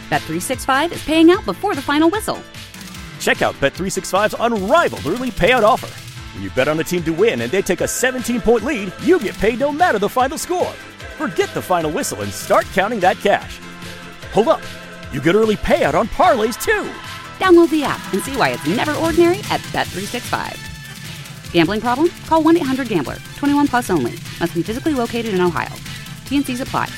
Bet365 is paying out before the final whistle. Check out Bet365's unrivaled early payout offer. When you bet on a team to win and they take a 17-point lead, you get paid no matter the final score. Forget the final whistle and start counting that cash. Hold up. You get early payout on parlays, too. Download the app and see why it's never ordinary at Bet365. Gambling problem? Call 1-800-GAMBLER. 21 plus only. Must be physically located in Ohio. T&Cs apply.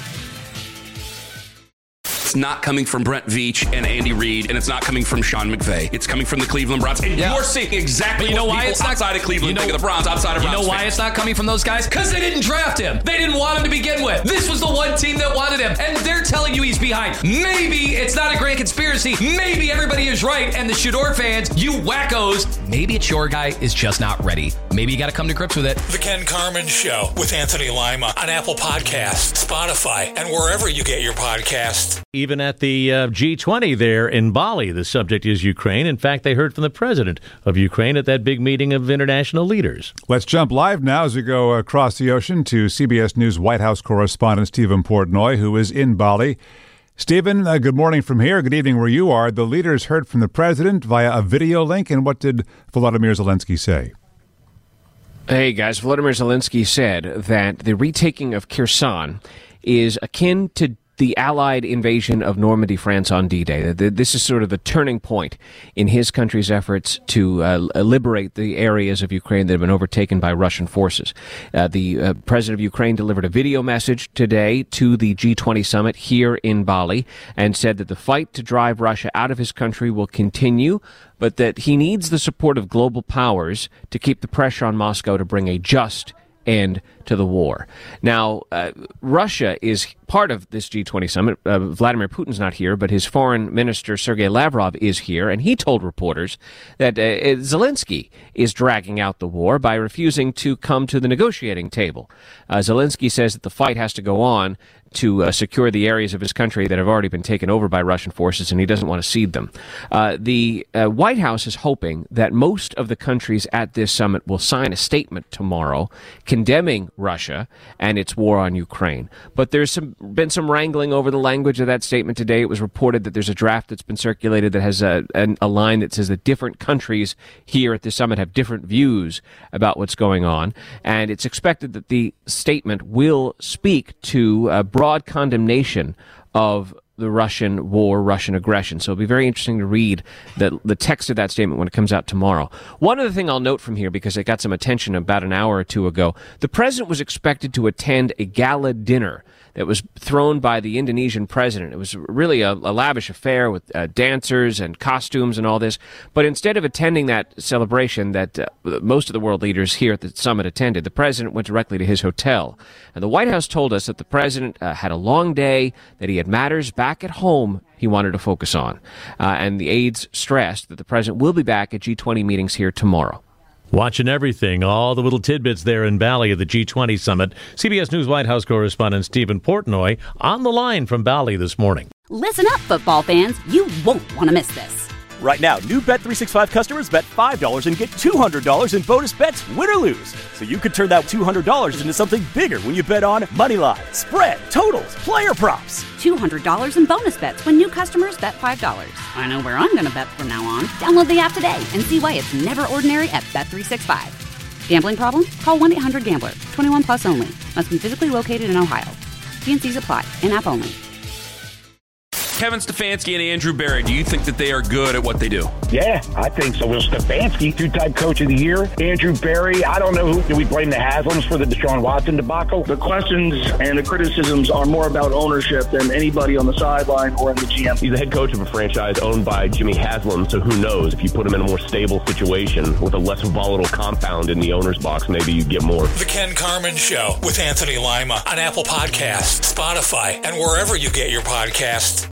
It's not coming from Brent Veach and Andy Reid, and it's not coming from Sean McVay. It's coming from the Cleveland Browns. And you're seeing exactly what people outside of Cleveland think of the Browns, outside of Browns. You know why it's not coming from those guys? Because they didn't draft him. They didn't want him to begin with. This was the one team that wanted him, and they're telling you he's behind. Maybe it's not a grand conspiracy. Maybe everybody is right, and the Shador fans, you wackos, maybe it's your guy is just not ready. Maybe you got to come to grips with it. The Ken Carman Show with Anthony Lima on Apple Podcasts, Spotify, and wherever you get your podcasts. Even at the G20 there in Bali, the subject is Ukraine. In fact, they heard from the president of Ukraine at that big meeting of international leaders. Let's jump live now as we go across the ocean to CBS News White House correspondent Stephen Portnoy, who is in Bali. Stephen, good morning from here. Good evening where you are. The leaders heard from the president via a video link, and what did Volodymyr Zelensky say? Hey, guys. Volodymyr Zelensky said that the retaking of Kherson is akin to the Allied invasion of Normandy, France on D-Day. This is sort of the turning point in his country's efforts to liberate the areas of Ukraine that have been overtaken by Russian forces. The president of Ukraine delivered a video message today to the G20 summit here in Bali and said that the fight to drive Russia out of his country will continue, but that he needs the support of global powers to keep the pressure on Moscow to bring a just end to the war. Now, Russia is part of this G20 summit. Vladimir Putin's not here, but his foreign minister, Sergei Lavrov, is here, and he told reporters that Zelensky is dragging out the war by refusing to come to the negotiating table. Zelensky says that the fight has to go on to secure the areas of his country that have already been taken over by Russian forces, and he doesn't want to cede them. The White House is hoping that most of the countries at this summit will sign a statement tomorrow condemning Russia and its war on Ukraine. But there's been some wrangling over the language of that statement today. It was reported that there's a draft that's been circulated that has a line that says that different countries here at this summit have different views about what's going on, and it's expected that the statement will speak to broad condemnation of the Russian war, Russian aggression. So it'll be very interesting to read the text of that statement when it comes out tomorrow. One other thing I'll note from here, because it got some attention about an hour or two ago, the president was expected to attend a gala dinner that was thrown by the Indonesian president. It was really a lavish affair with dancers and costumes and all this. But instead of attending that celebration that most of the world leaders here at the summit attended, the president went directly to his hotel. And the White House told us that the president had a long day, that he had matters back at home he wanted to focus on. And the aides stressed that the president will be back at G20 meetings here tomorrow. Watching everything, all the little tidbits there in Bali at the G20 summit. CBS News White House correspondent Stephen Portnoy on the line from Bali this morning. Listen up, football fans. You won't want to miss this. Right now, new Bet365 customers bet $5 and get $200 in bonus bets, win or lose. So you could turn that $200 into something bigger when you bet on money line, spread, totals, player props. $200 in bonus bets when new customers bet $5. I know where I'm going to bet from now on. Download the app today and see why it's never ordinary at Bet365. Gambling problem? Call 1-800-GAMBLER. 21 plus only. Must be physically located in Ohio. T&Cs apply. In-app only. Kevin Stefanski and Andrew Berry, do you think that they are good at what they do? Yeah, I think so. Well, Stefanski, two-time coach of the year. Andrew Berry, I don't know who. Do we blame the Haslams for the Deshaun Watson debacle? The questions and the criticisms are more about ownership than anybody on the sideline or in the GM. He's the head coach of a franchise owned by Jimmy Haslam, so who knows? If you put him in a more stable situation with a less volatile compound in the owner's box, maybe you get more. The Ken Carman Show with Anthony Lima on Apple Podcasts, Spotify, and wherever you get your podcasts.